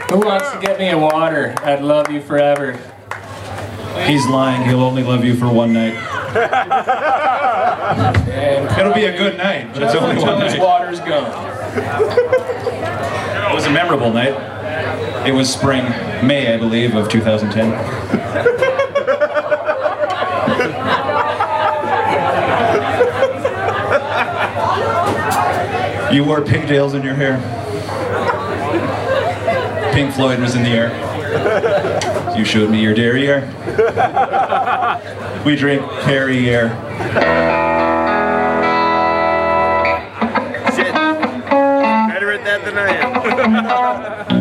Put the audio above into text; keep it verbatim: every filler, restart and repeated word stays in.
Who wants to get me a water? I'd love you forever. He's lying. He'll only love you for one night. It'll be a good night, but it's only one night. His water's gone. It was a memorable night. It was spring, May, I believe, of two thousand ten. You wore pigtails in your hair. Pink Floyd was in the air. You showed me your derriere. We drink Perrier. Shit. Better at that than I am.